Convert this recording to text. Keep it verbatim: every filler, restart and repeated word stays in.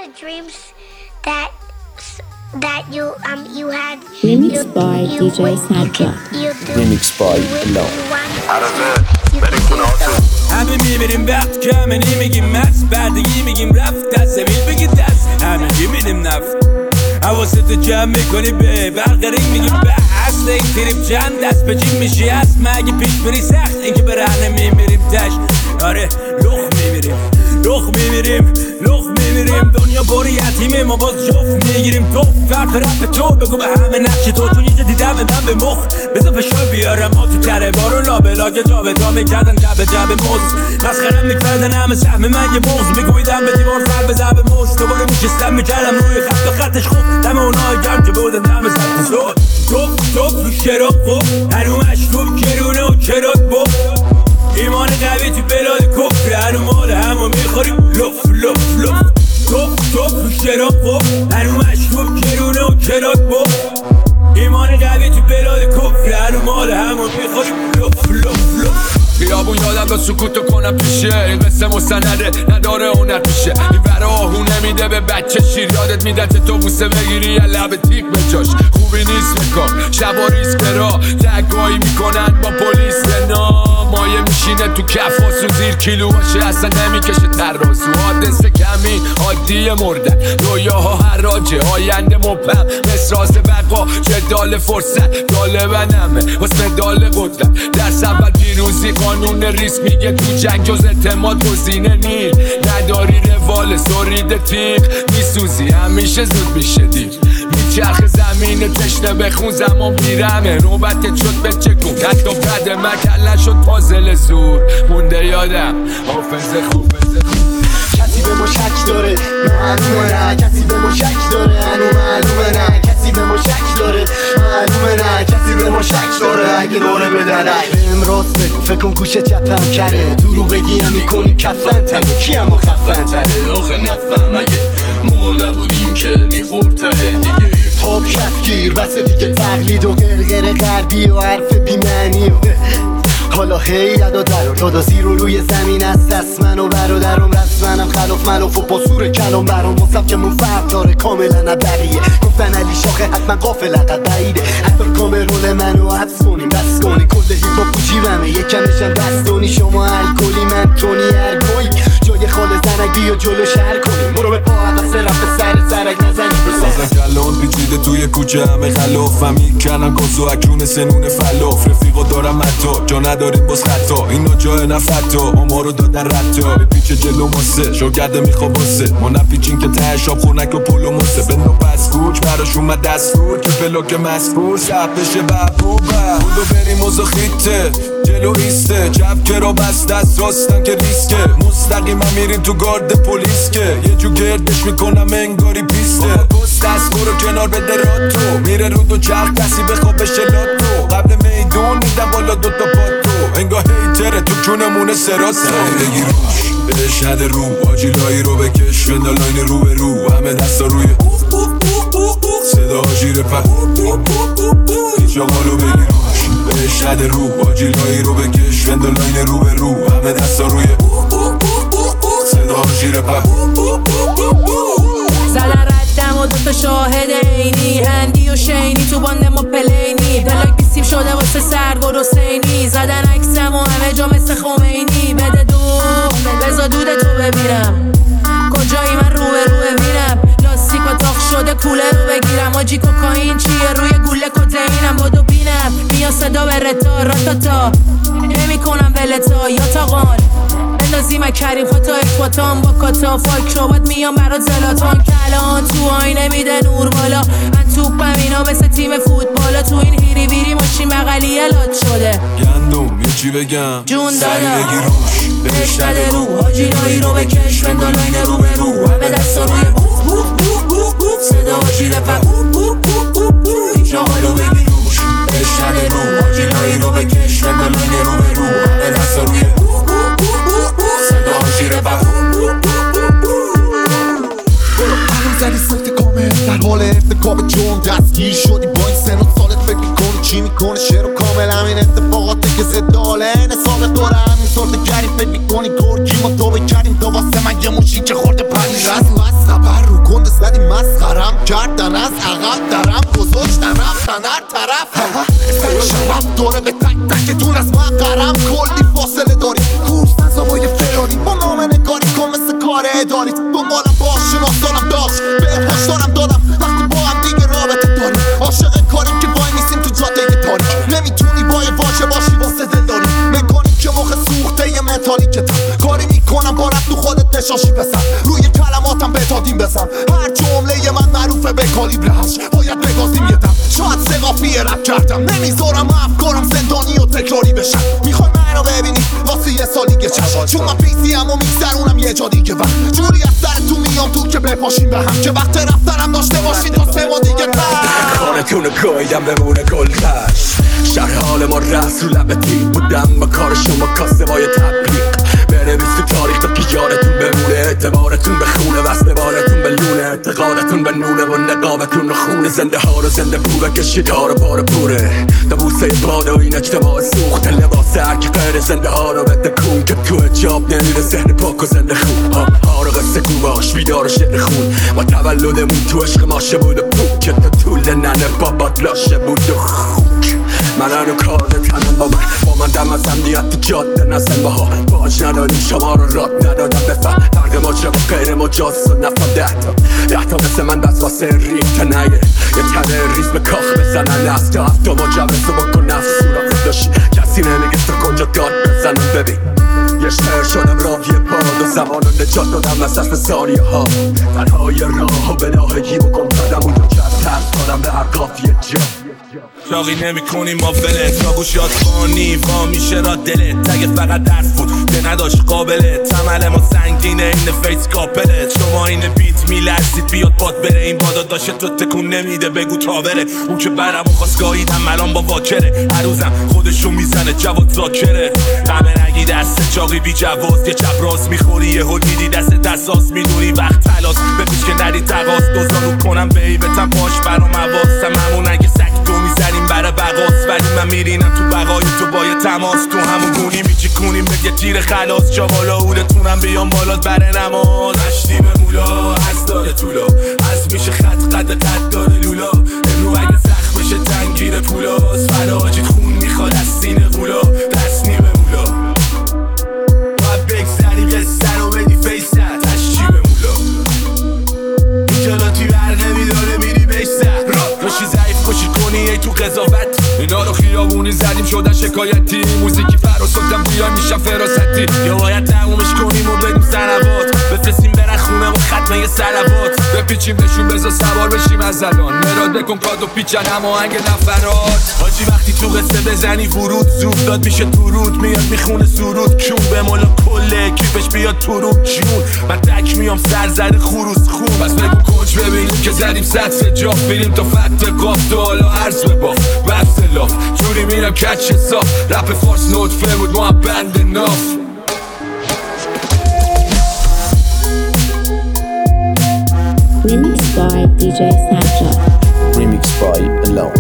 the dreams that that you um you had. Remixed you, by you, دی جی you, Sadra. you do, Remixed by Love. همه میبینیم وقت کمه نمیگیم مست بردگی میگیم رفت دست سبیل بگید دست همه گی میدیم نفت حواستو جمع میکنی به برقرین میگیم به اصل این تریپ چند دست به جیم میشی هست مگه پیش بری سخت اینکه به رهنه میمیریم تش آره لخ میمیریم لخ میمیریم لخ میمیریم دنیا بری یتیمه ما باز جفت میگیریم تو فرق رپ تو بگو به همه نقش تو تو اینجا دیدم بدم به مخ بذار فشار بیارم ما تو کره بارو لابلاگه جا به جا میکردن جبه جبه موز مسخرم میکردن همه سهم من یه بغز میگویدم به دیوار سر به زبه موز دوباره میشستم میکردم روی خط و خطش خوب دم اونهای گرم که بودن دم زد سود توف توف رو شراب خوب هنو مشروب کرونه و کرات بود ایمان قوی تو بلاد کفر هنو مال همو میخوریم لف لف لف توف توف رو شراب خوب هنو مشروب کرونه و کرات بود ایمان قوی تو بلاد کفر هنو مال همو میخوریم لف لف لف خیابون یادم با سکوتو کنم پیشه این قصه مستنده نداره هنر پیشه این ورا آهو نمیده به بچه شیر یادت میده تو بوسه بگیری یه لب تیک بجاش خوبی نیست بکار شبا ریسک را تگایی میکنن با پلیس نه مایه میشینه تو کفاسو زیر کیلو باشه اصلا نمیکشه ترازو حادثه کمی عادی مردن رویاها حراجه آینده مبهم مسراز بقا جدال فرصت دالبنمه حسن دال قدرت در سبب پیروزی قانون ریس میگه تو جنگ جز اعتماد گزینه نیل نداری روال سرید تیغ میسوزی همیشه زود میشه دیر میچرخ زمین تشنه بخون زمان بیرمه نوبتت شد به چه کن حتی قدم کل نشد پازل زور مونده یادم حافظه خوب کسی به ما شک داره معلومه نه کسی به ما شک داره هنو معلومه نه کسی به ما شک داره معلومه نه کسی به ما شک داره اگه داره بدنه بهم راست بگو فکر کن گوشه چپم کره دورو بگیم میکنی کفن تنه کی اما خفن تره آخه نفهم اگه ما نبودیم که میخورد ته دیگه تاب کفگیر بس دیگه تقلید و غرغر غربی و حرف بیمعنی و حالا خیرد و در و داد و زیر و روی زمین است دست من و برادرم رسمنم خلاف ملاف و پاسور کلام برام مصف که من فرق داره کاملا نبریه گفتن علی شاخه حتما قافل عقب بعیده حتی کامرول منو حفظ کنیم بس کنی کل هیپ هاپ جیبمه یکمشم دستونی شما الکلی من تونی ارگوی جای خال زنک بیا جلو شهر کنیم برو به پا عقص رفت سر سرک نزنی بسازن کلان پیچیده توی کوچه همه خلافم میکنن گاز و اکون سنون فلاف رفیقا دارم متا جا نداریم باز خطا اینا جای نفتا اما رو دادن رتا به پیچ جلو ماسه شاگرده میخوا باسه ما نپیچین که ته شاب خونک و پلو ماسه بندو پس کوچ براش اومد دستور که پلاک مسکور شب بشه ببوبه بودو بریم وزا خیته جلو ایسته جب که را بست دست راستن که ریسکه مستقیم هم میریم تو گارد پلیس که یه جو گردش میکنم انگاری پیسته پست دست برو کنار بده راتو میره رو دو چرخ کسی بخواب بشه لاتو قبل میدون میدم بالا دوتا پاتو انگاه هیتره تو کونمونه سراتو سری بگی روش بهش نده رو آجیلایی رو بکش وندالاین رو به رو همه دستا روی صدا آجیر پر هیچ آقالو بگی روش بهش نده رو آجیلایی رو بکش وندالاین رو به رو همه دستا روی صدا آجیر پر زدن ردم و دوتا شاهد اینی هندی و شینی تو باند ما پلینی دلاک بیسیم شده واسه سرگل و سینی زدن عکسم و همه جا مثل خمینی بده دو بزا دود تو ببینم کجایی من رو به رو ببینم لاستیک و تاخ شده کوله رو بگیرم آجی کوکاین چیه روی گوله کدینم بادو بینم بیا صدا بره تا راتاتا نمی کنم ولتا یا تاقان اندازی من کریم خطا اکباتان با کاتا فاک شابات میام برات زلاتان کلان تو آینه میده نور بالا من توپم اینا مثل تیم فوتبالا تو این هیری بیری ماشین بغلی الات شده گندم یه چی بگم جون سری دادا بگی روش بهش نده رو آجینایی رو بکش وندالاین رو به رو همه دستا روی صدا آجیر پر هیچ آقالو بگی روش بهش نده رو آجینایی رو بکش وندالاین رو به رو همه دستا روی صدا آجیر پر هنوز زنی سفت کامل در حال ارتکاب جرم دستگیر شدی با این سن و سالت فکر میکنی چی میکنه شعر و کامل همین اتفاقاته که زداله این حساب دوره همین سرده گریم فکر میکنی گرگی ما تو بکریم تو واسه من یه موشی که خورده پنی رسم از خبر رو ولی مسخرم کردن از عقب درم گذاشتن رفتن هر طرف سر شبم دوره به تک تکتون از مقرم کلی فاصله داری کورس نزابای فراری با نام نگاری کن مثل کار اداری دنبالم باش شناسانم داشت به هشدارم دادم وقتی با هم دیگه رابطه داریم عاشق کاریم که وای میسیم تو جاده تاریک نمیتونی با یه واژه باشی واسه دلداری مکانیک که مخ سوخته یه متالیکتم کاری میکنم با رفت تو خودت نشاشی بسن روی کلماتم بتادیم بزن هر جمله من معروفه به کالیبر هشت باید بگازیم یه دم شاید سقافی رپ کردم نمیذارم افکارم زندانی و تکراری بشن میخوای منو ببینی واسه یه سال دیگه چشم چون من پیسی هم و میگذرونم یه جا دیگه وقت جوری از سر تو میام تو که بپاشیم به هم که وقت رفتنم داشته باشید تا سه ما دیگه تر خانتونو گایدم بمونه گلتش شرح حال ما رست رو لب تیب بودم با کار شما کاسته بای تبلیغ بنویس تو تاریخ تا که یادتون بمونه اعتبارتون به خونه وصل بارتون به لونه اعتقادتون به نونه و نقابتون رو خونه زنده ها رو زنده پوره کشید ها رو بار پوره تا بوسه باده و این اجتماع سوخت لباس هرکی غیر زنده ها رو بده کون که تو اجاب نمیره ذهن پاک و زنده خون ها ها رو قصه گوباش بیدار و شعر خون ما تولدمون تو عشق ماشه بود و پوک که تا طول ننه بابات لاشه بود و خوک من هنو کارده تنم با من با من دم از امنیت تو جاده نزن باها باج نداریم شما رو راد ندادم بفهم فرق ماجرا با غیر مجاز و نفهم ده تا ده تا مثل من بس واسه ریم تا نگه یه تنه ریز به کاخ بزنن از تا هفت و مجوز رو بکن نفس سوراخ داشتی کسی نمیگه تو کنجا داد بزنم ببین یه شهر شدم راوی باد و زمان رو نجات دادم از دست ثانیه ها تنهای راه و بلاهگی بکن دادم اون دو کرد ترس کنم به هر قافیه جا چاقی نمی کنی ما ولت تا گوشات خانی وا میشه را دلت تگه فقط درس بود ده نداشت قابلت تمل ما سنگینه این فیس کاپلت شما این بیت میلرزید بیاد باد بره این بادا داشته تو تکون نمیده بگو تا بره اون که برم و خواست گاهیدم الان با واکره هر روزم خودشو میزنه جواد زاکره همه نگی دست چاقی بی جواز یه چپ راست میخوری یه هل میدی دست دستاس میدونی وقت تلاس بپیش که نری تقاس دوزارو کنم بیبتم باش برام حواسم همون اگه سک دو میزنیم برای بقاس ولی من میرینم تو بقای تو با یه تماس تو همون گونی میچی کنیم بگه تیر خلاص چاقالا اولتونم بیام بالات بره نماز هشتی به مولا از داره طولا از میشه خط قد قد داره لولا امرو اگه زخم بشه تنگیر پولاس فراجید خون میخواد از سینه غولا دست نی به مولا باید بگذری قصه رو بدی فیست هشتی به مولا ایجالاتی بر نمیداره میری بیسته راشی ضعیف کشی کنی ای تو قضاوت اینا رو خیابونی زدیم شدن شکایتی موزیکی فراسدم بیان میشم فراستی یا باید تمومش کنیم و بدیم سنوات بفرستیم برن خونه و ختمه سلوات بپیچیم بهشون بزا سوار بشیم از الان مراد بکن کادو پیچن هماهنگ نفرات حاجی وقتی تو قصه بزنی ورود زود داد میشه تو رود میاد میخونه سرود کیون به مولا کله کیفش بیاد تو رو جون من تک میام سر زده خروس خون بس بگو کج ببینیم که زدیم صد سجاف بریم تا فت قاف تو حالا عرض بباف بحث لاف جوری میرم کچ صاف رپ فارس نطفه بود ما هم بند ناف Remixed by دی جی Snapchat. Remixed by Alone.